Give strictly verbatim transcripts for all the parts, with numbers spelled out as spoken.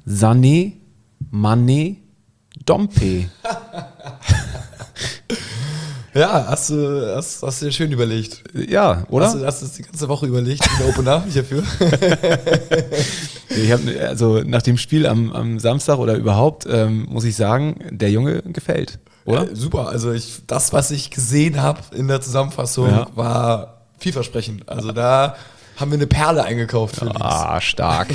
Sané, Mané, Dompe. Ja, hast du, hast, hast du dir schön überlegt. Ja, oder? Hast du hast du das die ganze Woche überlegt in der Opener hierfür? Ich hab, also nach dem Spiel am, am Samstag oder überhaupt, ähm, muss ich sagen, der Junge gefällt, oder? Äh, super, also ich, das, was ich gesehen habe in der Zusammenfassung, Ja. war vielversprechend. Also da haben wir eine Perle eingekauft für Links. Ah, stark.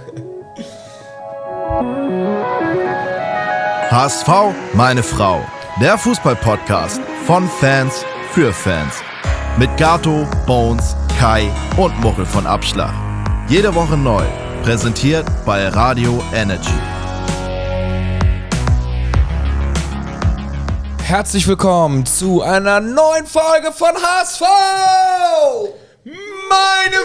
H S V, meine Frau. Der Fußball-Podcast von Fans für Fans. Mit Gato, Bones, Kai und Muchel von Abschlag. Jede Woche neu. Präsentiert bei Radio Energy. Herzlich willkommen zu einer neuen Folge von H S V! Meine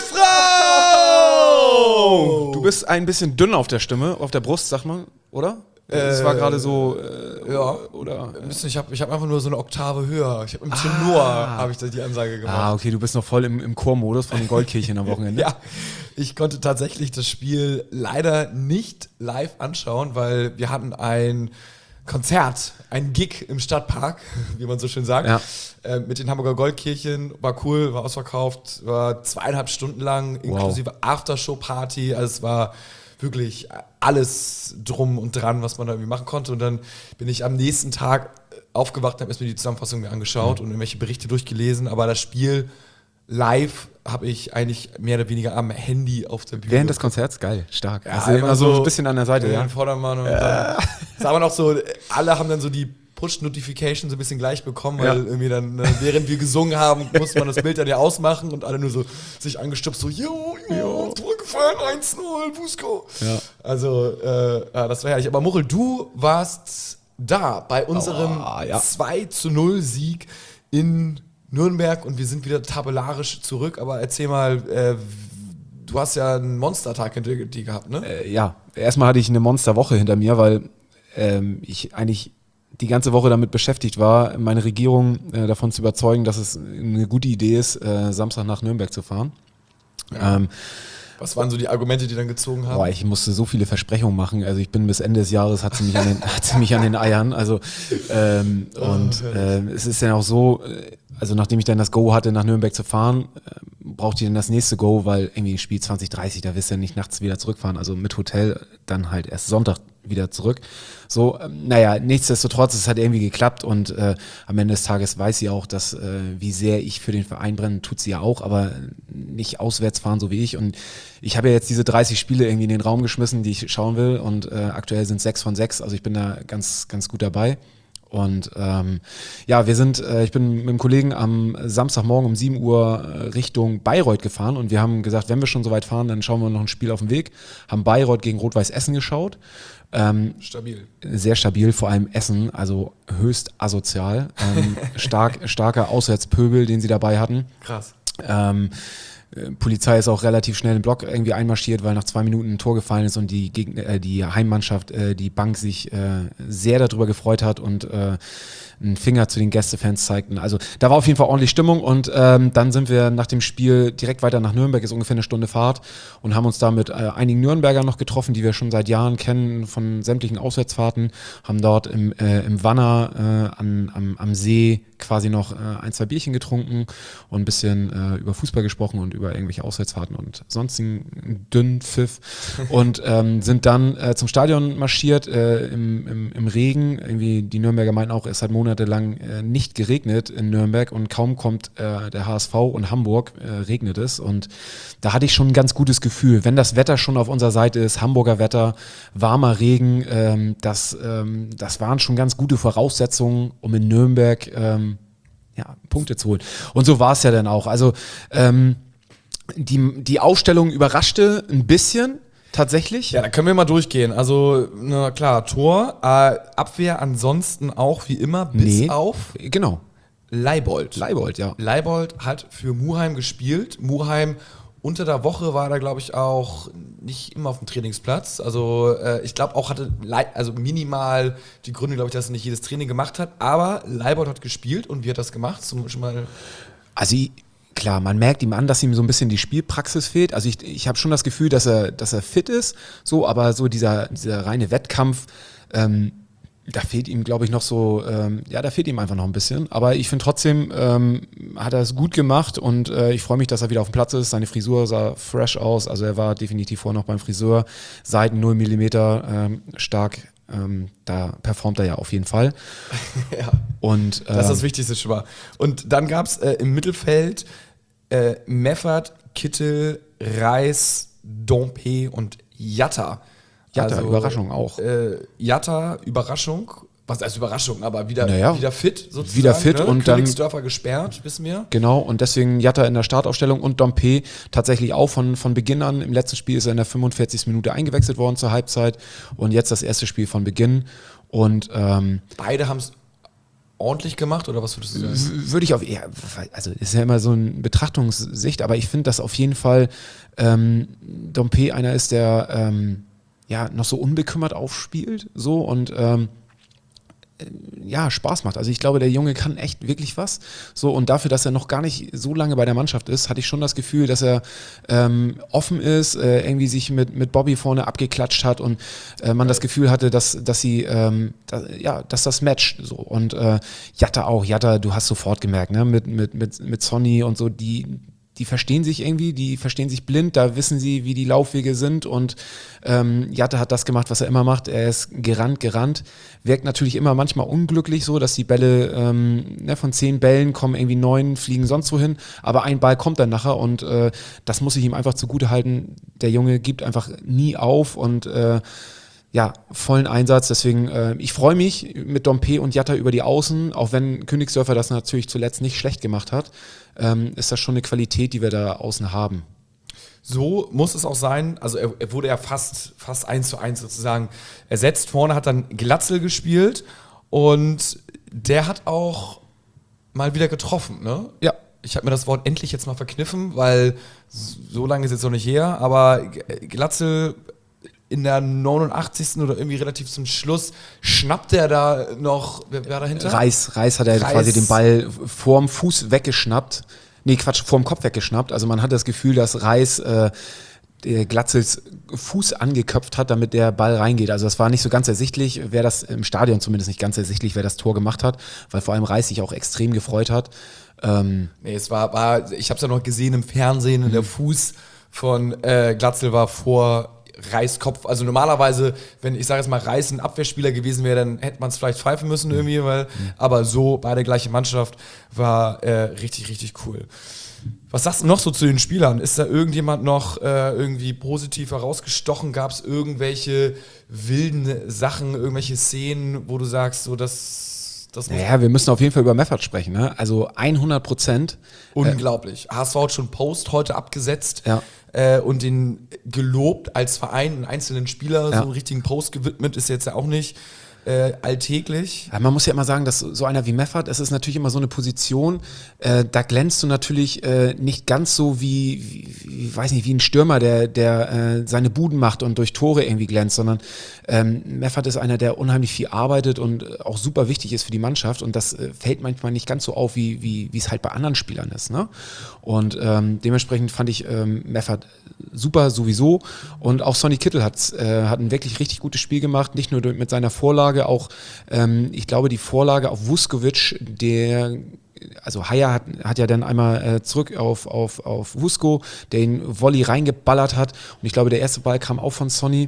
Frau! Du bist ein bisschen dünn auf der Stimme, auf der Brust, sag mal, oder? Es war gerade so, äh, Ja, oder? ein bisschen, ich habe ich hab einfach nur so eine Oktave höher. Ich habe im Tenor, habe ich da die Ansage gemacht. Ah, okay, du bist noch voll im, im Chormodus von den Goldkirchen am Wochenende. Ja, ich konnte tatsächlich das Spiel leider nicht live anschauen, weil wir hatten ein Konzert, ein Gig im Stadtpark, wie man so schön sagt, Ja. äh, mit den Hamburger Goldkirchen. War cool, war ausverkauft, war zweieinhalb Stunden lang, inklusive Aftershow-Party. Also es war wirklich alles drum und dran, was man da irgendwie machen konnte. Und dann bin ich am nächsten Tag aufgewacht und habe mir die Zusammenfassung mir angeschaut mhm. und irgendwelche Berichte durchgelesen. Aber das Spiel live habe ich eigentlich mehr oder weniger am Handy auf der Bühne. Während des Konzerts? Geil, stark. Ja, also immer so ein bisschen an der Seite, in ja. den Vordermann und dann ist aber noch so, alle haben dann so die Push-Notification so ein bisschen gleich bekommen, weil Ja. irgendwie dann, äh, während wir gesungen haben, musste man das Bild dann ja ausmachen und alle nur so sich angestupst, so, jo, jo, Tor gefallen, eins null, Busco. Ja. Also, äh, ja, das war herrlich. Aber Muchel, du warst da bei unserem Oh, ja. zwei zu null Sieg in Nürnberg und wir sind wieder tabellarisch zurück, aber erzähl mal, äh, du hast ja einen Monstertag hinter dir gehabt, ne? Äh, ja, erstmal hatte ich eine Monsterwoche hinter mir, weil ähm, ich eigentlich die ganze Woche damit beschäftigt war, meine Regierung äh, davon zu überzeugen, dass es eine gute Idee ist, äh, Samstag nach Nürnberg zu fahren. Ja. Ähm, Was waren so die Argumente, die dann gezogen haben? Boah, ich musste so viele Versprechungen machen. Also ich bin bis Ende des Jahres, hat sie mich an den, hat sie mich an den Eiern. Also ähm, und äh, es ist dann auch so, äh, also nachdem ich dann das Go hatte, nach Nürnberg zu fahren, äh, brauchte ich dann das nächste Go, weil irgendwie Spiel zwanzig dreißig, da wirst du ja nicht nachts wieder zurückfahren. Also mit Hotel dann halt erst Sonntag wieder zurück. So, ähm, naja, nichtsdestotrotz, es hat irgendwie geklappt und äh, am Ende des Tages weiß sie auch, dass äh, wie sehr ich für den Verein brenne, tut sie ja auch, aber nicht auswärts fahren, so wie ich. Und ich habe ja jetzt diese dreißig Spiele irgendwie in den Raum geschmissen, die ich schauen will und äh, aktuell sind es sechs von sechs, also ich bin da ganz, ganz gut dabei. Und ähm, ja, wir sind, äh, ich bin mit einem Kollegen am Samstagmorgen um sieben Uhr äh, Richtung Bayreuth gefahren und wir haben gesagt, wenn wir schon so weit fahren, dann schauen wir noch ein Spiel auf dem Weg. Haben Bayreuth gegen Rot-Weiß Essen geschaut. Ähm, Stabil. Sehr stabil, vor allem Essen, also höchst asozial. Ähm, stark, starker Auswärtspöbel, den sie dabei hatten. Krass. Ähm, äh, Polizei ist auch relativ schnell im Block irgendwie einmarschiert, weil nach zwei Minuten ein Tor gefallen ist und die Gegner, äh, die Heimmannschaft, äh, die Bank sich äh, sehr darüber gefreut hat und äh, einen Finger zu den Gästefans zeigten. Also da war auf jeden Fall ordentlich Stimmung und ähm, dann sind wir nach dem Spiel direkt weiter nach Nürnberg, ist ungefähr eine Stunde Fahrt und haben uns da mit äh, einigen Nürnbergern noch getroffen, die wir schon seit Jahren kennen von sämtlichen Auswärtsfahrten, haben dort im, äh, im Wanner äh, an, am, am See quasi noch äh, ein, zwei Bierchen getrunken und ein bisschen äh, über Fußball gesprochen und über irgendwelche Auswärtsfahrten und sonstigen dünnen Pfiff und ähm, sind dann äh, zum Stadion marschiert äh, im, im, im Regen. Irgendwie die Nürnberger meinten auch, es hat monatelang äh, nicht geregnet in Nürnberg und kaum kommt äh, der H S V und Hamburg, äh, regnet es und da hatte ich schon ein ganz gutes Gefühl, wenn das Wetter schon auf unserer Seite ist, Hamburger Wetter, warmer Regen, ähm, das, ähm, das waren schon ganz gute Voraussetzungen, um in Nürnberg ähm, ja, Punkte zu holen. Und so war es ja dann auch. Also ähm, die, die Aufstellung überraschte ein bisschen, tatsächlich. Ja, da können wir mal durchgehen. Also, na klar, Tor, äh, Abwehr ansonsten auch wie immer, bis Nee. auf Genau. Leibold. Leibold, ja. Leibold hat für Muheim gespielt. Muheim unter der Woche war da, glaube ich, auch nicht immer auf dem Trainingsplatz. Also äh, ich glaube auch hatte Lei- also minimal die Gründe, glaube ich, dass er nicht jedes Training gemacht hat. Aber Leibold hat gespielt und wie hat das gemacht? Zum schon mal Also klar, man merkt ihm an, dass ihm so ein bisschen die Spielpraxis fehlt. Also ich, ich habe schon das Gefühl, dass er, dass er fit ist, so, aber so dieser, dieser reine Wettkampf, ähm, da fehlt ihm, glaube ich, noch so, ähm, ja, da fehlt ihm einfach noch ein bisschen. Aber ich finde trotzdem, ähm, hat er es gut gemacht und äh, ich freue mich, dass er wieder auf dem Platz ist. Seine Frisur sah fresh aus, also er war definitiv vorher noch beim Friseur. Seiten null Millimeter ähm, stark, ähm, da performt er ja auf jeden Fall. Ja, und, ähm, das ist das Wichtigste schon mal. Und dann gab es äh, im Mittelfeld äh, Meffert, Kittel, Reis, Dompe und Jatta. Jatta, also, Überraschung auch. Äh, Jatta, Überraschung. Was heißt Überraschung? Aber wieder, naja, wieder fit sozusagen. Wieder fit ne? und dann Königsdörfer gesperrt, wissen wir. Genau, und deswegen Jatta in der Startaufstellung und Dompe tatsächlich auch von, von Beginn an. Im letzten Spiel ist er in der fünfundvierzigsten Minute eingewechselt worden zur Halbzeit und jetzt das erste Spiel von Beginn. Und ähm, beide haben es ordentlich gemacht, oder was würdest du sagen? Würde ich auf, ja, also ist ja immer so eine Betrachtungssicht, aber ich finde, dass auf jeden Fall ähm, Dompe einer ist, der ähm, ja noch so unbekümmert aufspielt, so und ähm, ja, Spaß macht. Also ich glaube, der Junge kann echt wirklich was. So, und dafür, dass er noch gar nicht so lange bei der Mannschaft ist, hatte ich schon das Gefühl, dass er ähm, offen ist, äh, irgendwie sich mit, mit Bobby vorne abgeklatscht hat und äh, man das Gefühl hatte, dass, dass sie ähm, da, ja, dass das matcht. So. Und äh, Jatta auch, Jatta, du hast sofort gemerkt, ne, mit, mit, mit, mit Sonny und so, die die verstehen sich irgendwie, die verstehen sich blind, da wissen sie, wie die Laufwege sind und ähm, Jatta hat das gemacht, was er immer macht, er ist gerannt, gerannt, wirkt natürlich immer manchmal unglücklich so, dass die Bälle, ähm, ne, von zehn Bällen kommen irgendwie neun, fliegen sonst wohin, aber ein Ball kommt dann nachher und äh, das muss ich ihm einfach zugute halten, der Junge gibt einfach nie auf und äh, ja, vollen Einsatz, deswegen, äh, ich freue mich mit Dompe und Jatta über die Außen, auch wenn Königsdörfer das natürlich zuletzt nicht schlecht gemacht hat, ähm, ist das schon eine Qualität, die wir da außen haben. So muss es auch sein, also er, er wurde ja fast, fast eins zu eins sozusagen ersetzt, vorne hat dann Glatzel gespielt und der hat auch mal wieder getroffen, ne? Ja. Ich habe mir das Wort endlich jetzt mal verkniffen, weil so lange ist es jetzt noch nicht her, aber Glatzel in der neunundachtzigsten oder irgendwie relativ zum Schluss schnappt er da noch, wer war dahinter? Reis, Reis hat er Reis. quasi den Ball vorm Fuß weggeschnappt. Nee, Quatsch, vorm Kopf weggeschnappt. Also man hat das Gefühl, dass Reis äh, Glatzels Fuß angeköpft hat, damit der Ball reingeht. Also das war nicht so ganz ersichtlich, wer das im Stadion zumindest nicht ganz ersichtlich, wer das Tor gemacht hat, weil vor allem Reis sich auch extrem gefreut hat. Ähm nee, es war, war ich habe es ja noch gesehen im Fernsehen, mhm. der Fuß von äh, Glatzel war vor Reiskopf, also normalerweise, wenn ich sage jetzt mal Reis ein Abwehrspieler gewesen wäre, dann hätte man es vielleicht pfeifen müssen irgendwie, weil, mhm. aber so beide gleiche Mannschaft war äh, richtig, richtig cool. Was sagst du noch so zu den Spielern? Ist da irgendjemand noch äh, irgendwie positiv herausgestochen? Gab es irgendwelche wilden Sachen, irgendwelche Szenen, wo du sagst, so das, das muss naja, wir müssen auf jeden Fall über Meffert sprechen, ne? Also hundert Prozent. Unglaublich. Äh, H S V hat schon Post heute abgesetzt. Ja. Und den gelobt als Verein, einen einzelnen Spieler, ja. so einen richtigen Post gewidmet, ist jetzt ja auch nicht äh, alltäglich. Ja, man muss ja immer sagen, dass so einer wie Meffert, es ist natürlich immer so eine Position, äh, da glänzt du natürlich äh, nicht ganz so wie, wie, wie, weiß nicht, wie ein Stürmer, der, der äh, seine Buden macht und durch Tore irgendwie glänzt, sondern ähm, Meffert ist einer, der unheimlich viel arbeitet und auch super wichtig ist für die Mannschaft und das äh, fällt manchmal nicht ganz so auf, wie wie wie es halt bei anderen Spielern ist, ne? Und ähm, dementsprechend fand ich ähm, Meffert super sowieso und auch Sonny Kittel hat, äh, hat ein wirklich richtig gutes Spiel gemacht, nicht nur mit seiner Vorlage, auch ähm, ich glaube die Vorlage auf Vuskovic, der also Haya hat, hat ja dann einmal äh, zurück auf, auf, auf Vusko, der ihn Volley reingeballert hat und ich glaube der erste Ball kam auch von Sonny.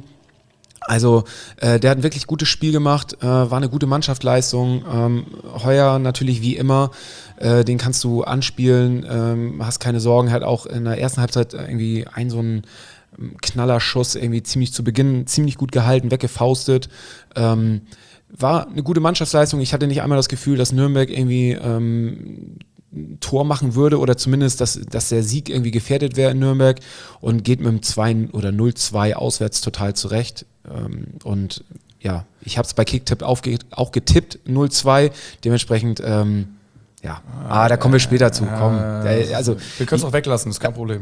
Also äh, der hat ein wirklich gutes Spiel gemacht, äh, war eine gute Mannschaftsleistung. Ähm, Heuer natürlich wie immer, äh, den kannst du anspielen, ähm, hast keine Sorgen, hat auch in der ersten Halbzeit irgendwie einen so einen Knallerschuss irgendwie ziemlich zu Beginn, ziemlich gut gehalten, weggefaustet. Ähm, war eine gute Mannschaftsleistung. Ich hatte nicht einmal das Gefühl, dass Nürnberg irgendwie ähm, ein Tor machen würde oder zumindest, dass, dass der Sieg irgendwie gefährdet wäre in Nürnberg und geht mit dem zwei oder null zwei auswärts total zurecht. Ähm, und ja, ich habe es bei Kicktipp aufge- auch getippt, null zwei. Dementsprechend, ähm, Ja, ah, da kommen wir später zu. Komm. Äh, also, wir können es auch weglassen, ist kein Problem.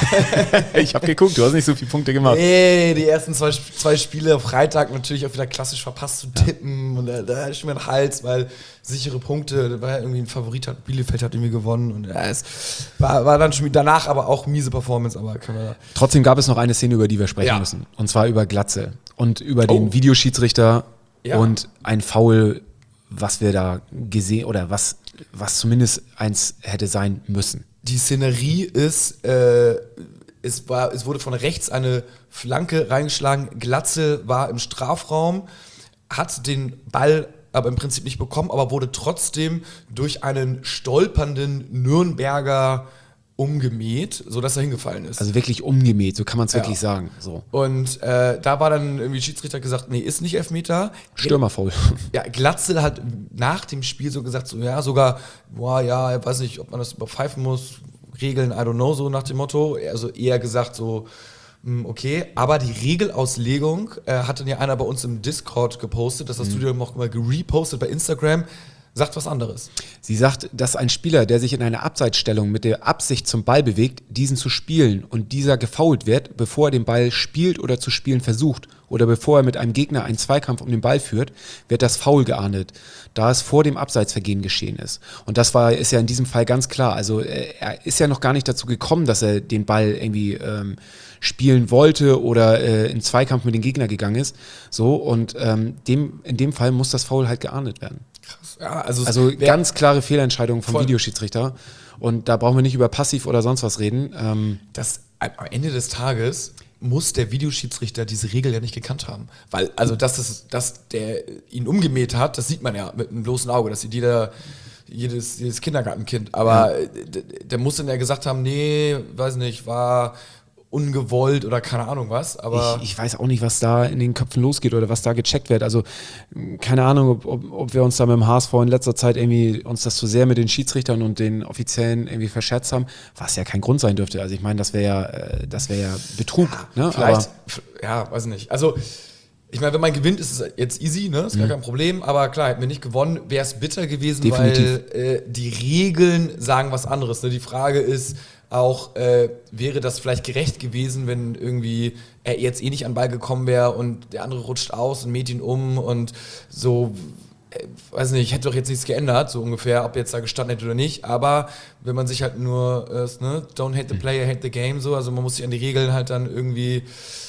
Ich habe geguckt, du hast nicht so viele Punkte gemacht. Nee, die ersten zwei, zwei Spiele Freitag natürlich auch wieder klassisch verpasst zu tippen. Ja. Und da, da ist schon mir ein Hals, weil sichere Punkte, da war ja irgendwie ein Favorit, hat Bielefeld hat irgendwie gewonnen. Und ja, es war, war dann schon danach aber auch miese Performance. Aber können wir Trotzdem gab es noch eine Szene, über die wir sprechen ja. müssen. Und zwar über Glatzel und über den oh. Videoschiedsrichter ja. und ein Foul, was wir da gesehen oder was, was zumindest eins hätte sein müssen. Die Szenerie ist, äh, es, war, es wurde von rechts eine Flanke reingeschlagen. Glatzel war im Strafraum, hat den Ball aber im Prinzip nicht bekommen, aber wurde trotzdem durch einen stolpernden Nürnberger umgemäht, sodass er hingefallen ist. Also wirklich umgemäht, so kann man es Ja. wirklich sagen. So. Und äh, da war dann irgendwie Schiedsrichter gesagt, nee, ist nicht Elfmeter. Stürmerfoul. Ja, Glatzel hat nach dem Spiel so gesagt, so ja, sogar, boah, ja, ich weiß nicht, ob man das überpfeifen muss, Regeln, I don't know, so nach dem Motto. Also eher gesagt so, mh, okay, aber die Regelauslegung äh, hat dann ja einer bei uns im Discord gepostet, das hast du dir auch mal gerepostet bei Instagram, sagt was anderes. Sie sagt, dass ein Spieler, der sich in einer Abseitsstellung mit der Absicht zum Ball bewegt, diesen zu spielen und dieser gefoult wird, bevor er den Ball spielt oder zu spielen versucht oder bevor er mit einem Gegner einen Zweikampf um den Ball führt, wird das Foul geahndet, da es vor dem Abseitsvergehen geschehen ist. Und das war, ist ja in diesem Fall ganz klar. Also er ist ja noch gar nicht dazu gekommen, dass er den Ball irgendwie ähm, spielen wollte oder äh, in Zweikampf mit dem Gegner gegangen ist. So, und ähm, dem, in dem Fall muss das Foul halt geahndet werden. Krass. Ja, also Also wer- ganz klare Fehlentscheidung vom Voll. Videoschiedsrichter. Und da brauchen wir nicht über Passiv oder sonst was reden. Ähm, das, am Ende des Tages muss der Videoschiedsrichter diese Regel ja nicht gekannt haben. Weil, also, dass, es, dass der ihn umgemäht hat, das sieht man ja mit einem bloßen Auge. Das sieht jeder, jedes, jedes Kindergartenkind. Aber ja. der, der muss dann ja gesagt haben, nee, weiß nicht, war ungewollt oder keine Ahnung was. Aber ich, ich weiß auch nicht, was da in den Köpfen losgeht oder was da gecheckt wird. Also keine Ahnung, ob, ob, ob wir uns da mit dem H S V in letzter Zeit irgendwie uns das zu sehr mit den Schiedsrichtern und den Offiziellen irgendwie verscherzt haben, was ja kein Grund sein dürfte. Also ich meine, das wäre ja, äh, das wäre ja Betrug. Ne? vielleicht, Aber f- ja, weiß nicht. Also, ich meine, wenn man gewinnt, ist es jetzt easy, ne? Ist gar kein Problem. Aber klar, hätten wir nicht gewonnen, wäre es bitter gewesen, Definitiv. weil äh, die Regeln sagen was anderes. Ne? Die Frage ist auch, äh, wäre das vielleicht gerecht gewesen, wenn irgendwie er jetzt eh nicht an den Ball gekommen wäre und der andere rutscht aus und mäht ihn um und so, äh, weiß nicht, hätte doch jetzt nichts geändert, so ungefähr, ob jetzt da gestanden hätte oder nicht. Aber wenn man sich halt nur, äh, ne, don't hate the player, hate the game, so, also man muss sich an die Regeln halt dann irgendwie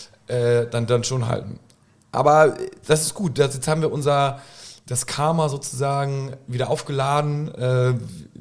äh, dann, dann schon halten. Aber das ist gut. Das, jetzt haben wir unser das Karma sozusagen wieder aufgeladen. Äh,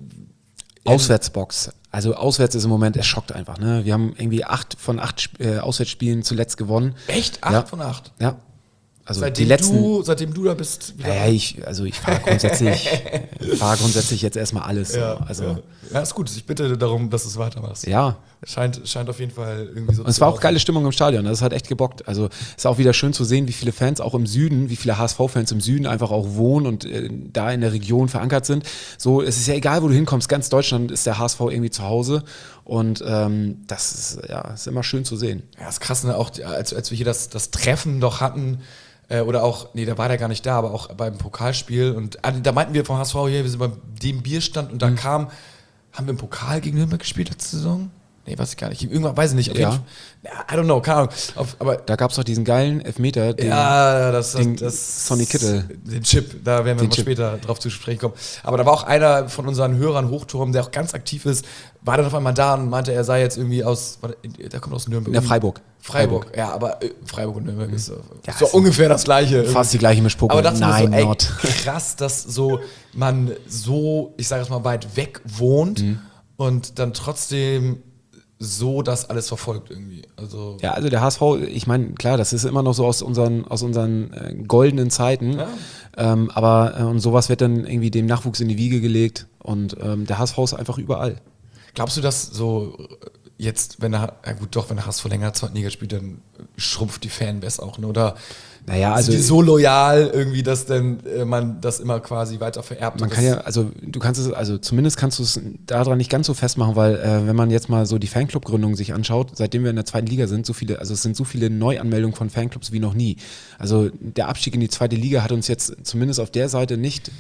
Auswärtsbox. Also auswärts ist im Moment, es schockt einfach. Ne? Wir haben irgendwie acht von acht Sp- äh, Auswärtsspielen zuletzt gewonnen. echt? Acht Ja. von acht? Ja. Also Seitdem, die letzten. du, seitdem du da bist. wieder- Naja, ich, also ich fahre grundsätzlich, fahr grundsätzlich jetzt erstmal alles. So. ja, Also ja. ja, ist gut. Ich bitte darum, dass du es weitermachst. ja. Scheint, scheint auf jeden Fall irgendwie so Und es war auch geile Stimmung im Stadion. Das hat echt gebockt. Also es ist auch wieder schön zu sehen, wie viele Fans auch im Süden, wie viele H S V-Fans im Süden einfach auch wohnen und äh, da in der Region verankert sind. So, es ist ja egal, wo du hinkommst. Ganz Deutschland ist der H S V irgendwie zu Hause. Und ähm, das ist, ja, ist immer schön zu sehen. Ja, ist krass, ne? Auch die- als, als wir hier das, das Treffen doch hatten, äh, oder auch, nee, da war der gar nicht da, aber auch beim Pokalspiel. Und ah, da meinten wir vom H S V hier, wir sind bei dem Bierstand und da Mhm. kam, haben wir im Pokal gegen Nürnberg gespielt letzte Saison? Nee, weiß ich gar nicht. Irgendwann weiß ich nicht. Auf Ja. jeden Fall- I don't know, keine Ahnung. Auf, aber Da gab es doch diesen geilen Elfmeter, den, ja, das, das, den das Sonny Kittel. Den Chip, da werden wir Den mal Chip. später drauf zu sprechen kommen. Aber da war auch einer von unseren Hörern, Hochturm, der auch ganz aktiv ist, war dann auf einmal da und meinte, er sei jetzt irgendwie aus, warte, der kommt aus Nürnberg. in der Freiburg. Freiburg, ja, aber äh, Freiburg und Nürnberg ist so, Ja, so ist ungefähr das Gleiche. Fast die gleiche Mischpoke. Aber dachte Nein, mir so, ey, not. krass, dass so man so, ich sage jetzt mal, weit weg wohnt Mhm. und dann trotzdem so das alles verfolgt irgendwie. Also Ja, also der H S V, ich meine, klar, das ist immer noch so aus unseren, aus unseren äh, goldenen Zeiten. Ja. Ähm, aber äh, und sowas wird dann irgendwie dem Nachwuchs in die Wiege gelegt. Und ähm, der H S V ist einfach überall. glaubst du, dass so jetzt, wenn er, ja gut, doch, wenn der H S V länger zweiten Liga spielt, dann schrumpft die Fanbase auch, ne? Oder Naja, also sind die so loyal irgendwie, dass dann äh, man das immer quasi weiter vererbt? man und kann das- ja, also du kannst es, also zumindest kannst du es daran nicht ganz so festmachen, weil äh, wenn man jetzt mal so die Fanclub-Gründung sich anschaut, seitdem wir in der zweiten Liga sind, so viele, also es sind so viele Neuanmeldungen von Fanclubs wie noch nie. Also der Abstieg in die zweite Liga hat uns jetzt zumindest auf der Seite nicht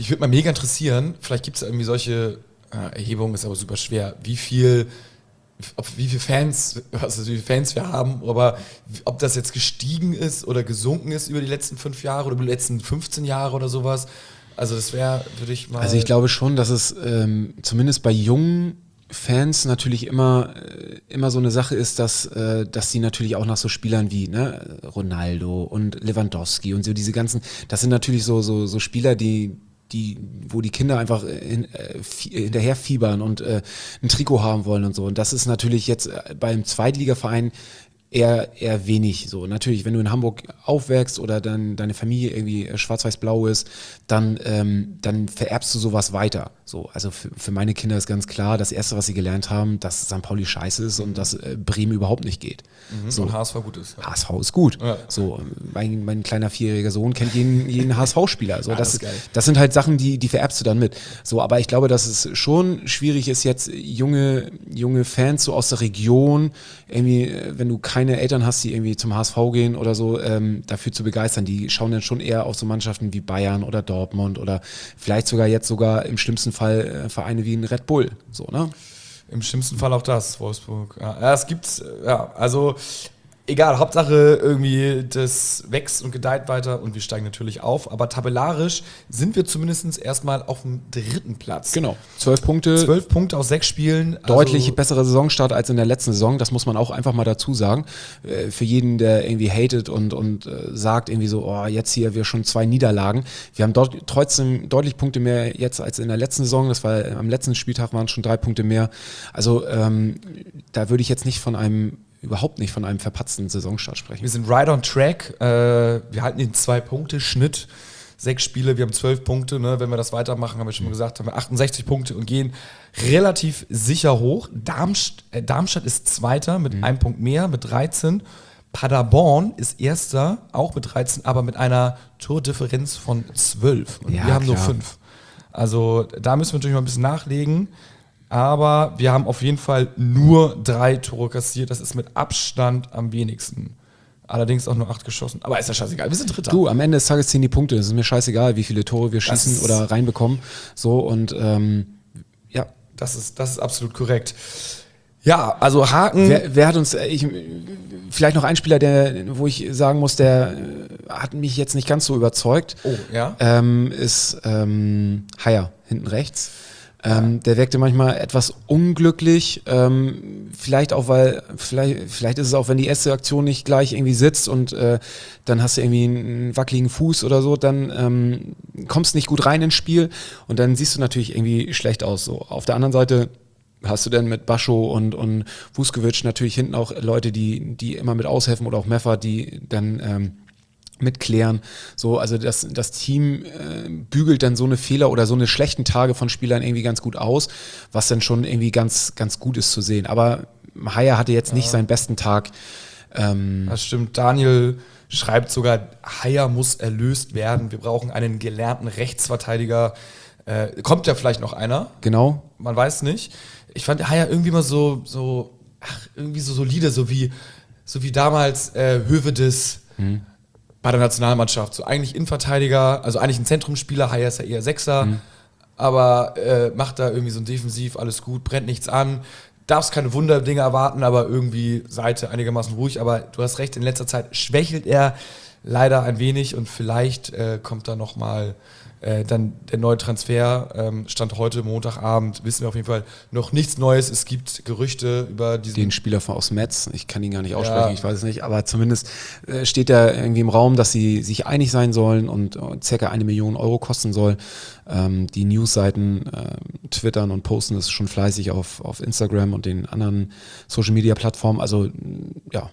Mich würde mal mega interessieren, vielleicht gibt es irgendwie solche äh, Erhebungen, ist aber super schwer, wie viel, ob, wie viele Fans, also wie viele Fans wir haben, aber ob das jetzt gestiegen ist oder gesunken ist über die letzten fünf Jahre oder über die letzten fünfzehn Jahre oder sowas. Also das wäre, würde ich mal... Also ich glaube schon, dass es ähm, zumindest bei jungen Fans natürlich immer, immer so eine Sache ist, dass, äh, dass sie natürlich auch nach so Spielern wie ne, Ronaldo und Lewandowski und so diese ganzen, das sind natürlich so, so, so Spieler, die, die, wo die Kinder einfach hin, äh, hinterher fiebern und äh, ein Trikot haben wollen und so. Und das ist natürlich jetzt beim Zweitligaverein eher, eher wenig so. Natürlich, wenn du in Hamburg aufwächst oder dann deine Familie irgendwie schwarz-weiß-blau ist, dann, ähm, dann vererbst du sowas weiter. So, also für, für meine Kinder ist ganz klar, das Erste, was sie gelernt haben, dass Sankt Pauli scheiße ist und dass äh, Bremen überhaupt nicht geht. Mhm, so. Und H S V gut ist. Ja. H S V ist gut. Ja. So, mein, mein kleiner vierjähriger Sohn kennt jeden, jeden H S V-Spieler. So, ja, das, das, ist das sind halt Sachen, die, die vererbst du dann mit. So, aber ich glaube, dass es schon schwierig ist, jetzt junge, junge Fans so aus der Region, irgendwie, wenn du keine Eltern hast, die irgendwie zum H S V gehen oder so, ähm, dafür zu begeistern. Die schauen dann schon eher auf so Mannschaften wie Bayern oder Dortmund oder vielleicht sogar jetzt sogar im schlimmsten Fall äh, Vereine wie ein Red Bull. So, ne? Im schlimmsten Fall auch das, Wolfsburg. Ja, ja es gibt, ja, also egal, Hauptsache irgendwie das wächst und gedeiht weiter und wir steigen natürlich auf, aber tabellarisch sind wir zumindest erstmal auf dem dritten Platz. Genau, zwölf Punkte. Zwölf Punkte aus sechs Spielen. Deutlich also bessere Saisonstart als in der letzten Saison, das muss man auch einfach mal dazu sagen. Für jeden, der irgendwie hatet und, und sagt irgendwie so, oh, jetzt hier wir schon zwei Niederlagen. Wir haben dort trotzdem deutlich Punkte mehr jetzt als in der letzten Saison, das war am letzten Spieltag waren schon drei Punkte mehr. Also ähm, da würde ich jetzt nicht von einem überhaupt nicht von einem verpatzten Saisonstart sprechen. Wir sind right on track. Äh, wir halten den Zwei-Punkte-Schnitt. Sechs Spiele, wir haben zwölf Punkte. Ne? Wenn wir das weitermachen, haben wir schon mal gesagt, haben wir achtundsechzig Punkte und gehen relativ sicher hoch. Darmstadt, äh, Darmstadt ist Zweiter mit mhm. einem Punkt mehr, mit dreizehn. Paderborn ist Erster, auch mit dreizehn, aber mit einer Tordifferenz von zwölf. Und ja, wir haben klar. nur fünf. Also da müssen wir natürlich mal ein bisschen nachlegen. Aber wir haben auf jeden Fall nur drei Tore kassiert. Das ist mit Abstand am wenigsten. Allerdings auch nur acht geschossen. Aber ist ja scheißegal. Wir sind Dritter. Du, am Ende des Tages ziehen die Punkte. Es ist mir scheißegal, wie viele Tore wir schießen oder reinbekommen. So und ähm, ja. Das ist, das ist absolut korrekt. Ja, also Haken. Wer, wer hat uns, ich, vielleicht noch ein Spieler, der, wo ich sagen muss, der hat mich jetzt nicht ganz so überzeugt. Oh, ja. Ähm, ist ähm, Haier, hinten rechts. Ähm, der wirkte manchmal etwas unglücklich, ähm, vielleicht auch, weil, vielleicht, vielleicht ist es auch, wenn die erste Aktion nicht gleich irgendwie sitzt und äh, dann hast du irgendwie einen wackeligen Fuß oder so, dann ähm, kommst nicht gut rein ins Spiel und dann siehst du natürlich irgendwie schlecht aus. So. Auf der anderen Seite hast du denn mit Bascho und, und Vuskovic natürlich hinten auch Leute, die, die immer mit aushelfen oder auch Meffer, die dann ähm, mitklären. So, also das, das Team äh, bügelt dann so eine Fehler oder so eine schlechten Tage von Spielern irgendwie ganz gut aus, was dann schon irgendwie ganz, ganz gut ist zu sehen. Aber Haier hatte jetzt nicht ja. seinen besten Tag. Ähm, das stimmt. Daniel schreibt sogar, Haier muss erlöst werden. Wir brauchen einen gelernten Rechtsverteidiger. Äh, kommt ja vielleicht noch einer. Genau. Man weiß nicht. Ich fand Haier irgendwie mal so, so, ach, irgendwie so solide, so wie, so wie damals äh, Hövedes hm. bei der Nationalmannschaft. So eigentlich Innenverteidiger, also eigentlich ein Zentrumsspieler, Haier ist ja eher Sechser, hm. aber äh, macht da irgendwie so ein Defensiv, alles gut, brennt nichts an. Darfst keine Wunderdinge erwarten, aber irgendwie Seite einigermaßen ruhig. Aber du hast recht, in letzter Zeit schwächelt er leider ein wenig und vielleicht äh, kommt da nochmal Äh, dann der neue Transfer, ähm, stand heute Montagabend, wissen wir auf jeden Fall noch nichts Neues. Es gibt Gerüchte über diesen... Den Spieler von aus Metz, ich kann ihn gar nicht aussprechen, Ja. ich weiß es nicht, aber zumindest äh, steht da irgendwie im Raum, dass sie sich einig sein sollen und äh, circa eine Million Euro kosten soll. Ähm, die Newsseiten äh, twittern und posten das schon fleißig auf, auf Instagram und den anderen Social-Media-Plattformen, also ja.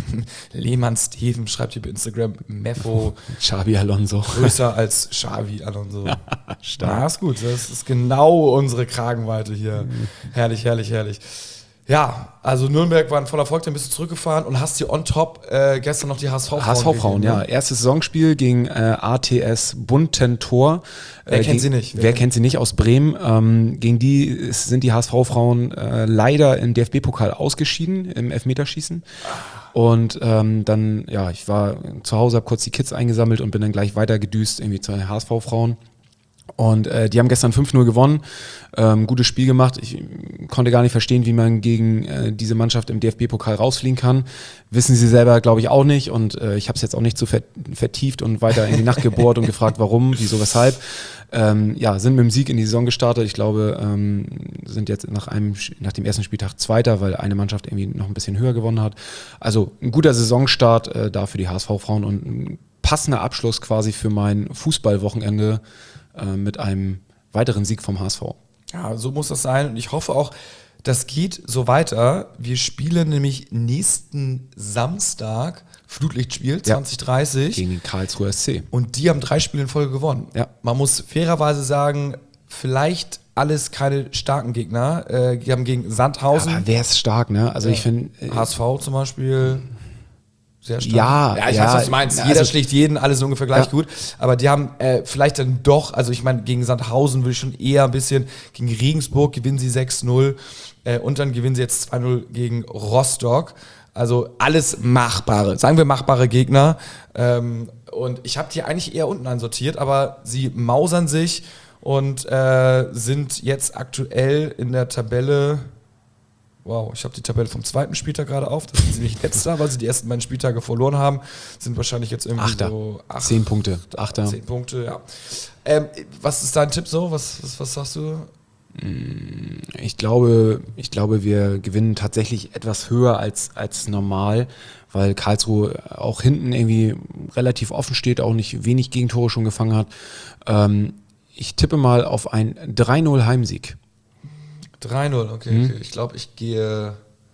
Lehmann Steven schreibt hier bei Instagram, Meffo Xabi Alonso. größer als Xavi Alonso. Stark. Na, ist gut, das ist genau unsere Kragenweite hier. Mhm. Herrlich, herrlich, herrlich. Ja, also Nürnberg war ein voller Erfolg, dann bist du zurückgefahren und hast dir on top äh, gestern noch die H S V-Frauen H S V-Frauen, ja. Erstes Saisonspiel gegen äh, A T S Buntentor. Wer äh, kennt gegen, sie nicht? Wer, Wer kennt sie nicht aus Bremen? Ähm, gegen die ist, sind die H S V-Frauen äh, leider im D F B-Pokal ausgeschieden, im Elfmeterschießen. Und ähm, dann, ja, ich war zu Hause, habe kurz die Kids eingesammelt und bin dann gleich weiter gedüst irgendwie zu den H S V-Frauen. Und äh, die haben gestern fünf null gewonnen, ähm, gutes Spiel gemacht. Ich konnte gar nicht verstehen, wie man gegen äh, diese Mannschaft im D F B-Pokal rausfliegen kann. Wissen sie selber, glaube ich, auch nicht. Und äh, ich habe es jetzt auch nicht so vertieft und weiter in die Nacht gebohrt und gefragt, warum, wieso, weshalb. Ähm, ja, sind mit dem Sieg in die Saison gestartet. Ich glaube, ähm, sind jetzt nach einem nach dem ersten Spieltag Zweiter, weil eine Mannschaft irgendwie noch ein bisschen höher gewonnen hat. Also ein guter Saisonstart äh, da für die H S V-Frauen und ein passender Abschluss quasi für mein Fußballwochenende mit einem weiteren Sieg vom H S V. Ja, so muss das sein und ich hoffe auch, das geht so weiter. Wir spielen nämlich nächsten Samstag Flutlichtspiel zwanzig dreißig. Gegen den Karlsruher S C. Und die haben drei Spiele in Folge gewonnen. Ja. Man muss fairerweise sagen, vielleicht alles keine starken Gegner. Äh, die haben gegen Sandhausen. Aber wer ist stark, ne? Also ja. ich finde... Äh, H S V zum Beispiel... Sehr stark. Ja, ja, ich ja, weiß, was du meinst. also, Jeder schlägt jeden, alles ungefähr gleich ja. gut. Aber die haben äh, vielleicht dann doch, also ich meine, gegen Sandhausen würde ich schon eher ein bisschen, gegen Regensburg gewinnen sie sechs null äh, und dann gewinnen sie jetzt zwei null gegen Rostock. Also alles machbare, sagen wir machbare Gegner. Ähm, und ich habe die eigentlich eher unten einsortiert, aber sie mausern sich und äh, sind jetzt aktuell in der Tabelle... Wow, ich habe die Tabelle vom zweiten Spieltag gerade auf. Das sind sie nicht letzter, weil sie die ersten beiden Spieltage verloren haben. Sind wahrscheinlich jetzt irgendwie Achter. so... Acht, Zehn Punkte. Achter. Zehn Punkte, ja. Ähm, was ist dein Tipp so? Was, was, was sagst du? Ich glaube, ich glaube, wir gewinnen tatsächlich etwas höher als, als normal, weil Karlsruhe auch hinten irgendwie relativ offen steht, auch nicht wenig Gegentore schon gefangen hat. Ähm, ich tippe mal auf ein drei null Heimsieg. drei null, okay, Mhm. okay. Ich glaube, ich gehe...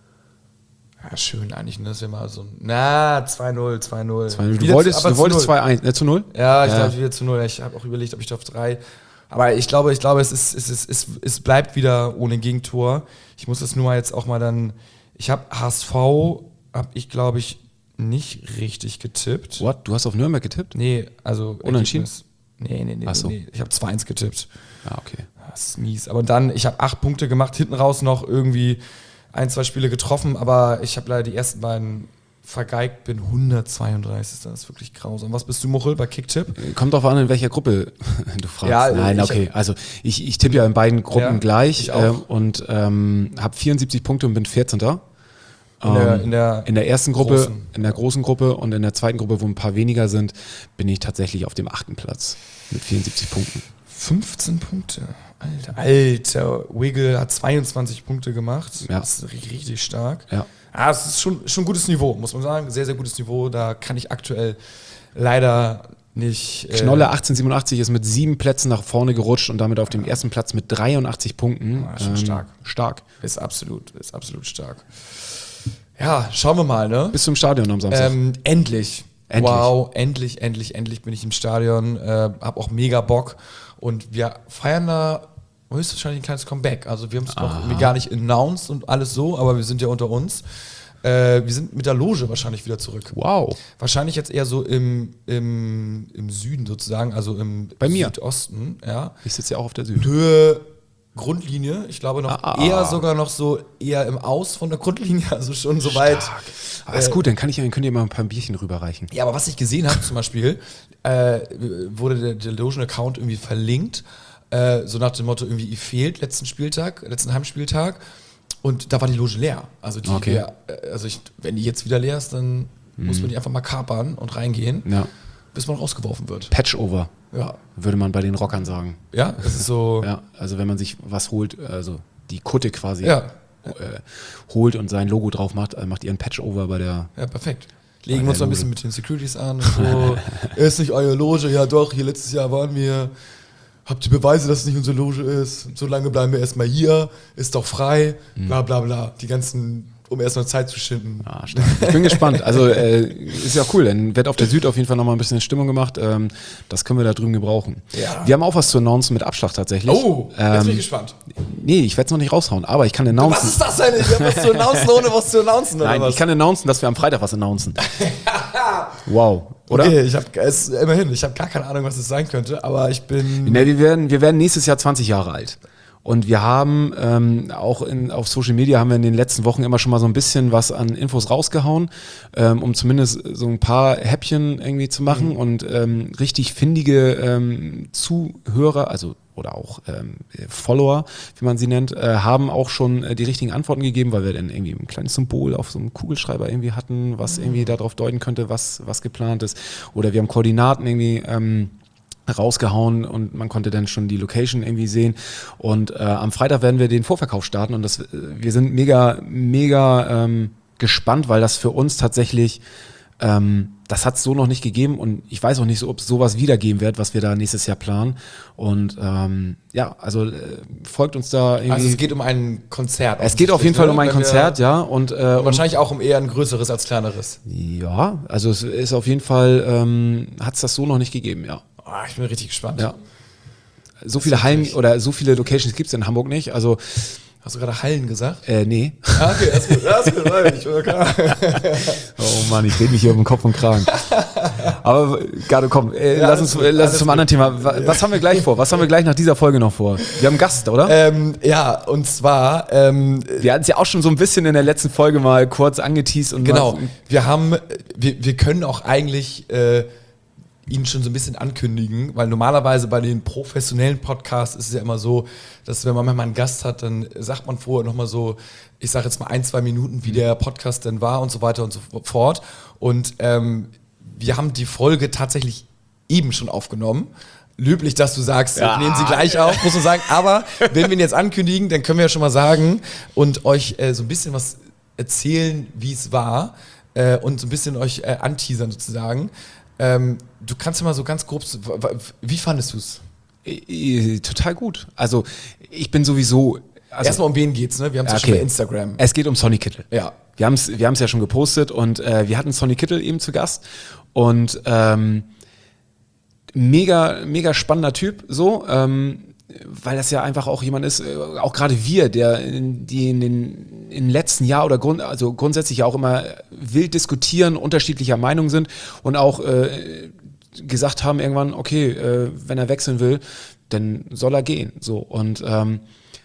Ja, schön eigentlich, ne? Das ist ja mal so ein... Na, zwei null, zwei null. Du Wieder wolltest, zu, du aber wolltest zu null. zwei eins, äh, zu null? Ja, ich Ja. glaube, wieder zu null. Ich habe auch überlegt, ob ich da auf drei... Aber ich glaube, ich glaube, es ist, es ist, es, es bleibt wieder ohne Gegentor. Ich muss das nur mal jetzt auch mal dann... Ich habe H S V, habe ich, glaube ich, nicht richtig getippt. What? Du hast auf Nürnberg getippt? Nee, also... Unentschieden? Ergebnis- Nee, nee, nee, Ach so. nee. Ich habe zwei eins getippt. Ah, okay. Das ist mies. Aber dann, ich habe acht Punkte gemacht, hinten raus noch irgendwie ein, zwei Spiele getroffen, aber ich habe leider die ersten beiden vergeigt, bin hundertzweiunddreißig. Das ist wirklich grausam. Was bist du, Muchel, bei Kicktipp? Kommt drauf an, in welcher Gruppe du fragst. Ja, Nein, ich- okay. Also ich, ich tippe ja in beiden Gruppen Ja, gleich ich auch. ähm, und ähm, habe vierundsiebzig Punkte und bin vierzehnter. In der- Ähm, in der in der ersten Gruppe, großen. in der großen Gruppe und in der zweiten Gruppe, wo ein paar weniger sind, bin ich tatsächlich auf dem achten Platz mit vierundsiebzig Punkten. fünfzehn Punkte. Alter, Alter. Wiggle hat zweiundzwanzig Punkte gemacht. Ja. Das ist richtig, richtig stark. Ja. Ah, es ist schon, schon gutes Niveau, muss man sagen. Sehr, sehr gutes Niveau. Da kann ich aktuell leider nicht... äh, Knolle achtzehnhundertsiebenundachtzig ist mit sieben Plätzen nach vorne gerutscht und damit auf dem ersten Platz mit dreiundachtzig Punkten. Ah, schon stark. Stark. Ist absolut, ist absolut stark. Ja, schauen wir mal, ne? Bis zum Stadion am Samstag. Ähm, endlich. Endlich. Wow, endlich, endlich, endlich bin ich im Stadion. Äh, hab auch mega Bock. Und wir feiern da höchstwahrscheinlich ein kleines Comeback. Also wir haben es noch irgendwie gar nicht announced und alles so, aber wir sind ja unter uns. Äh, wir sind mit der Loge wahrscheinlich wieder zurück. Wow. Wahrscheinlich jetzt eher so im, im, im Süden sozusagen, also im Bei mir. Südosten. Ja. Ich sitze ja auch auf der Süd. Höhe Grundlinie. Ich glaube noch Ah. eher sogar noch so eher im Aus von der Grundlinie, also schon so weit. Aber ist gut, dann kann ich, dann könnt ihr mal ein paar Bierchen rüberreichen. Ja, aber was ich gesehen habe zum Beispiel, äh, wurde der, der Logen-Account irgendwie verlinkt, äh, so nach dem Motto irgendwie, ihr fehlt letzten Spieltag, letzten Heimspieltag und da war die Loge leer. Also, die Okay. wär, äh, also ich, wenn die jetzt wieder leer ist, dann muss man die einfach mal kapern und reingehen, Ja. bis man rausgeworfen wird. Patchover, Ja, würde man bei den Rockern sagen. ja, das ist so, Ja, also wenn man sich was holt, also die Kutte quasi ja, äh, holt und sein Logo drauf macht, äh, macht ihr einen Patchover bei der. ja, perfekt. Legen Bei wir uns der noch ein bisschen Loge. mit den Securities an und so. Ist nicht eure Loge? Ja doch, hier letztes Jahr waren wir. Habt ihr Beweise, dass es nicht unsere Loge ist? So lange bleiben wir erstmal hier, ist doch frei, bla bla bla. Die ganzen, um erstmal Zeit zu schinden. Ah, stark. Ich bin gespannt. Also äh, ist ja cool. Dann wird auf der Süd auf jeden Fall nochmal ein bisschen Stimmung gemacht. Ähm, das können wir da drüben gebrauchen. Ja. Wir haben auch was zu announcen mit Abschlag tatsächlich. Oh, jetzt bin ich ähm, gespannt. Nee, ich werde es noch nicht raushauen, aber ich kann announcen. Was ist das denn? Wir haben was zu announcen, ohne was zu announcen, oder Nein, was? ich kann announcen, dass wir am Freitag was announcen. Wow, oder? Okay, ich habe es immerhin, ich habe gar keine Ahnung, was es sein könnte, aber ich bin. Ne, wir, werden, wir werden nächstes Jahr zwanzig Jahre alt. Und wir haben ähm, auch in, auf Social Media haben wir in den letzten Wochen immer schon mal so ein bisschen was an Infos rausgehauen, ähm, um zumindest so ein paar Häppchen irgendwie zu machen mhm. und ähm, richtig findige ähm, Zuhörer, also oder auch ähm, Follower, wie man sie nennt, äh, haben auch schon äh, die richtigen Antworten gegeben, weil wir dann irgendwie ein kleines Symbol auf so einem Kugelschreiber irgendwie hatten, was irgendwie darauf deuten könnte, was, was geplant ist. Oder wir haben Koordinaten irgendwie ähm, rausgehauen und man konnte dann schon die Location irgendwie sehen. Und äh, am Freitag werden wir den Vorverkauf starten und das, äh, wir sind mega, mega ähm, gespannt, weil das für uns tatsächlich Ähm, das hat es so noch nicht gegeben und ich weiß auch nicht so, ob es sowas wieder geben wird, was wir da nächstes Jahr planen. Und ähm, ja, also äh, folgt uns da irgendwie. Also es geht um ein Konzert. Es geht auf jeden Fall um ein Konzert, ja. Und, äh, und wahrscheinlich auch um eher ein größeres als kleineres. Ja, also es ist auf jeden Fall, ähm, hat es das so noch nicht gegeben, ja. Oh, ich bin richtig gespannt. Ja. So viele Hallen oder so viele Locations gibt es in Hamburg nicht, also hast du gerade Hallen gesagt? Äh, nee. Ah, okay, das ist gut. Das ist gut. Ich war klar. Oh Mann, ich rede mich hier um den Kopf und Kragen. Aber, Gardo, komm, äh, ja, lass uns, äh, lass uns zum gut. anderen Thema. Was, was haben wir gleich vor? Was haben wir gleich nach dieser Folge noch vor? Wir haben einen Gast, oder? Ähm, ja, und zwar... Ähm, wir hatten es ja auch schon so ein bisschen in der letzten Folge mal kurz angeteased. Und genau, wir haben, wir, wir können auch eigentlich... Äh, ihn schon so ein bisschen ankündigen, weil normalerweise bei den professionellen Podcasts ist es ja immer so, dass wenn man mal einen Gast hat, dann sagt man vorher nochmal so, ich sage jetzt mal ein, zwei Minuten, wie der Podcast denn war und so weiter und so fort. Und ähm, wir haben die Folge tatsächlich eben schon aufgenommen. Löblich, dass du sagst, ja, nehmen sie gleich auf, muss man sagen. Aber wenn wir ihn jetzt ankündigen, dann können wir ja schon mal sagen und euch äh, so ein bisschen was erzählen, wie es war äh, und so ein bisschen euch äh, anteasern sozusagen. Ähm, du kannst ja mal so ganz grob, wie fandest du es? Total gut. Also ich bin sowieso... Also, erstmal um wen geht's, ne? Wir haben es okay. ja schon bei Instagram. Es geht um Sonny Kittel. Ja. Wir haben es wir haben's ja schon gepostet und äh, wir hatten Sonny Kittel eben zu Gast und ähm, mega, mega spannender Typ, so, ähm, weil das ja einfach auch jemand ist, auch gerade wir, der in, die in den im letzten Jahr oder grund, also grundsätzlich ja auch immer wild diskutieren, unterschiedlicher Meinung sind und auch äh, gesagt haben irgendwann, okay, äh, wenn er wechseln will, dann soll er gehen. So und ähm,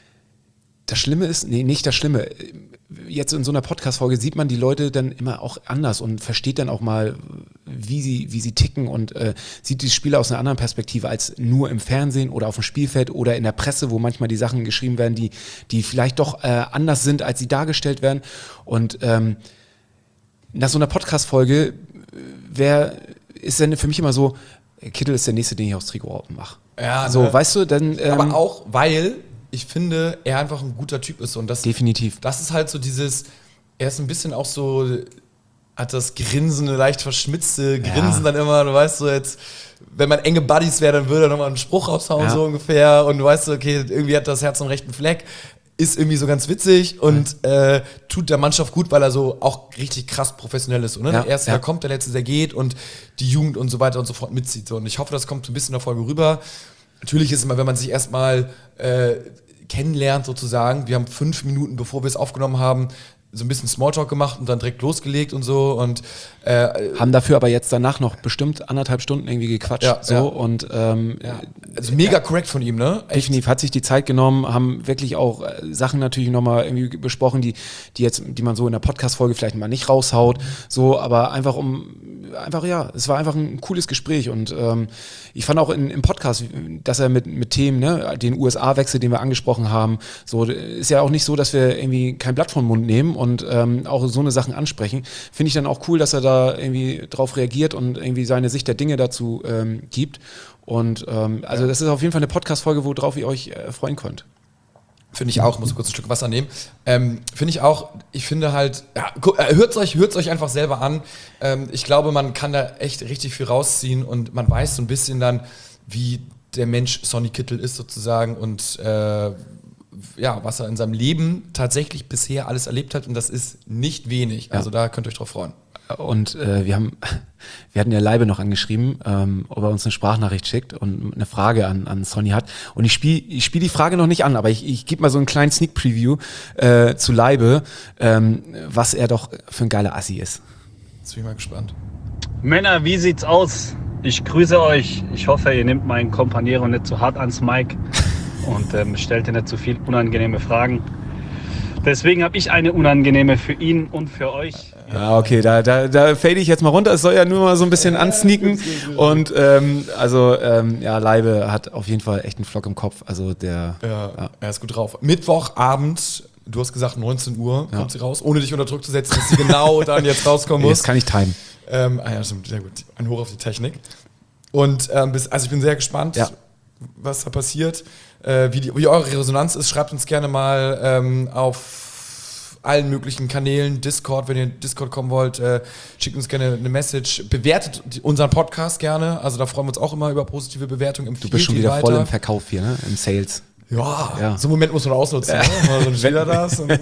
das Schlimme ist, nee, nicht das Schlimme. Jetzt in so einer Podcast-Folge sieht man die Leute dann immer auch anders und versteht dann auch mal, wie sie, wie sie ticken und äh, sieht die Spieler aus einer anderen Perspektive als nur im Fernsehen oder auf dem Spielfeld oder in der Presse, wo manchmal die Sachen geschrieben werden, die, die vielleicht doch äh, anders sind, als sie dargestellt werden. Und ähm, nach so einer Podcast-Folge wär, ist dann für mich immer so, Kittel ist der Nächste, den ich aufs Trikot mache. Ja, so, ne? weißt du, dann... Ähm, aber auch, weil... ich finde, er einfach ein guter Typ ist. Und das, definitiv. Das ist halt so dieses, er ist ein bisschen auch so, hat das grinsende, leicht verschmitzte Grinsen ja. dann immer, du weißt so jetzt, wenn man enge Buddies wäre, dann würde er nochmal einen Spruch raushauen, ja. so ungefähr. Und du weißt so, okay, irgendwie hat das Herz am rechten Fleck. Ist irgendwie so ganz witzig und ja. äh, tut der Mannschaft gut, weil er so auch richtig krass professionell ist. Und, ne? ja. Der Erste, ja. der kommt, der Letzte, der geht und die Jugend und so weiter und so fort mitzieht. So. Und ich hoffe, das kommt so ein bisschen in der Folge rüber. Natürlich ist es immer, wenn man sich erstmal äh, kennenlernt sozusagen, wir haben fünf Minuten, bevor wir es aufgenommen haben, so ein bisschen Smalltalk gemacht und dann direkt losgelegt und so und äh, haben dafür aber jetzt danach noch bestimmt anderthalb Stunden irgendwie gequatscht. Ja, so ja. und ähm, ja. Also mega ja, korrekt von ihm, ne? Echt? Definitiv, hat sich die Zeit genommen, haben wirklich auch äh, Sachen natürlich nochmal irgendwie besprochen, die, die jetzt, die man so in der Podcast-Folge vielleicht mal nicht raushaut, so, aber einfach um, einfach ja, es war einfach ein cooles Gespräch und ähm, ich fand auch in, im Podcast, dass er mit, mit Themen, ne, den U S A-Wechsel, den wir angesprochen haben, so, ist ja auch nicht so, dass wir irgendwie kein Blatt vom Mund nehmen und ähm, auch so eine Sachen ansprechen. Finde ich dann auch cool, dass er da irgendwie drauf reagiert und irgendwie seine Sicht der Dinge dazu ähm, gibt. Und ähm, also das ist auf jeden Fall eine Podcast-Folge, worauf ihr euch äh, freuen könnt. Finde ich auch, ich muss kurz ein Stück Wasser nehmen. Ähm, finde ich auch, ich finde halt, ja, hört es euch, hört's euch einfach selber an. Ähm, ich glaube, man kann da echt richtig viel rausziehen und man weiß so ein bisschen dann, wie der Mensch Sonny Kittel ist sozusagen und äh, ja, was er in seinem Leben tatsächlich bisher alles erlebt hat und das ist nicht wenig. Also ja. Da könnt ihr euch drauf freuen. Und äh, wir haben, wir hatten ja Leibe noch angeschrieben, ähm, ob er uns eine Sprachnachricht schickt und eine Frage an, an Sonny hat. Und ich spiele ich spiel die Frage noch nicht an, aber ich, ich gebe mal so einen kleinen Sneak Preview äh, zu Leibe, ähm, was er doch für ein geiler Assi ist. Jetzt bin ich mal gespannt. Männer, wie sieht's aus? Ich grüße euch. Ich hoffe, ihr nehmt meinen Companiero nicht zu hart ans Mic. und ähm, stellte nicht zu viel unangenehme Fragen. Deswegen habe ich eine unangenehme für ihn und für euch. Ja, okay, da, da, da fade ich jetzt mal runter. Es soll ja nur mal so ein bisschen ansneaken. Und ähm, also, ähm, ja, Leibe hat auf jeden Fall echt einen Flock im Kopf. Also der. Ja, ja. er ist gut drauf. Mittwochabend, du hast gesagt neunzehn Uhr kommt Ja. sie raus, ohne dich unter Druck zu setzen, dass sie genau dann jetzt rauskommen muss. Jetzt kann ich timen. Ähm, ah ja, stimmt, sehr gut. Ein Hoch auf die Technik. Und ähm, bis, also ich bin sehr gespannt, Ja. was da passiert, äh, wie, die, wie eure Resonanz ist. Schreibt uns gerne mal ähm, auf allen möglichen Kanälen, Discord, wenn ihr in Discord kommen wollt, äh, schickt uns gerne eine Message. Bewertet die, unseren Podcast gerne. Also da freuen wir uns auch immer über positive Bewertungen. Du bist schon wieder voll im Verkauf hier, ne? Im Sales. Ja, Ja. so einen Moment muss man ausnutzen. Ja. Ne? Mal so ein Spieler da ist und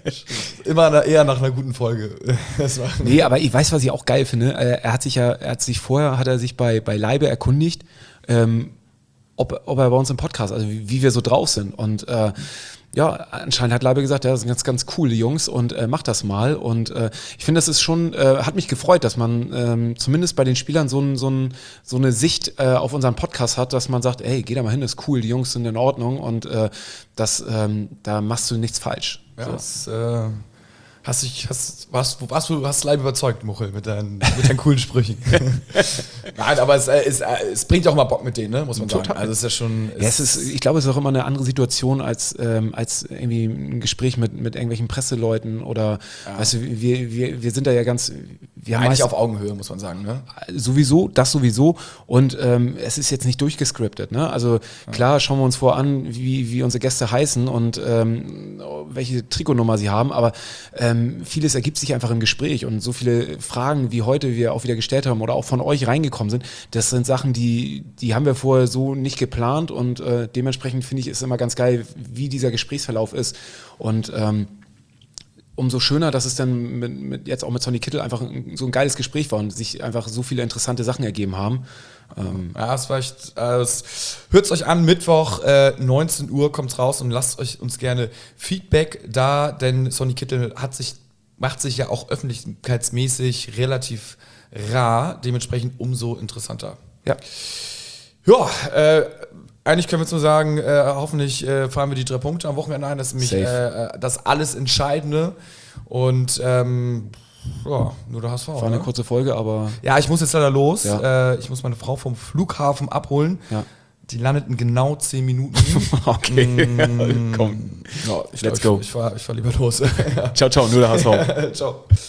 immer na- eher nach einer guten Folge. Das war Nee, aber ich weiß, was ich auch geil finde. Äh, Er hat sich ja, er hat sich vorher, hat er sich bei, bei Leibe erkundigt, ähm, ob, ob er bei uns im Podcast, also wie, wie wir so drauf sind. Und äh, ja, anscheinend hat Leibe gesagt, ja, das sind ganz, ganz coole Jungs und äh, macht das mal. Und äh, ich finde, das ist schon, äh, hat mich gefreut, dass man ähm, zumindest bei den Spielern so, ein, so, ein, so eine Sicht äh, auf unseren Podcast hat, dass man sagt, ey, geh da mal hin, das ist cool, die Jungs sind in Ordnung und äh, das, ähm, da machst du nichts falsch. Ja, So. das, äh, hast dich, hast, warst, warst du hast live überzeugt, Muchel, mit deinen, mit deinen coolen Sprüchen. Nein, aber es, äh, es, äh, es bringt auch mal Bock mit denen, ne, muss man Total. sagen. Also es ist ja schon. Ja, es ist, ich glaube, es ist auch immer eine andere Situation als, ähm, als irgendwie ein Gespräch mit, mit irgendwelchen Presseleuten oder, weißt du, wir, wir, wir sind da ja ganz, wir haben eigentlich meist- auf Augenhöhe, muss man sagen. Ne? sowieso, das sowieso und ähm, es ist jetzt nicht durchgescriptet, ne? Also klar schauen wir uns vor an, wie, wie unsere Gäste heißen und ähm, welche Trikotnummer sie haben, aber ähm, vieles ergibt sich einfach im Gespräch und so viele Fragen, wie heute wir auch wieder gestellt haben oder auch von euch reingekommen sind, das sind Sachen, die, die haben wir vorher so nicht geplant und äh, dementsprechend finde ich es immer ganz geil, wie dieser Gesprächsverlauf ist und ähm, umso schöner, dass es dann mit, mit jetzt auch mit Sonny Kittel einfach ein, so ein geiles Gespräch war und sich einfach so viele interessante Sachen ergeben haben. Ähm, Ja, es war echt, äh, hört es euch an, Mittwoch, äh, neunzehn Uhr kommt's raus und lasst euch uns gerne Feedback da, denn Sonny Kittel hat sich, macht sich ja auch öffentlichkeitsmäßig relativ rar, dementsprechend umso interessanter. ja. Ja, äh, eigentlich können wir jetzt nur sagen, äh, hoffentlich äh, fahren wir die drei Punkte am Wochenende ein. Das ist nämlich Safe. äh, das alles Entscheidende. Und ähm, ja, nur der H S V. War eine ne? kurze Folge, aber Ja, ich muss jetzt leider los. Ja. Äh, ich muss meine Frau vom Flughafen abholen. ja. Die landet in genau zehn Minuten. Okay, Mm, komm. Ja, ich Let's glaub, go. Ich, ich, fahr, ich fahr lieber los. Ciao, ciao, nur der H S V. Ciao.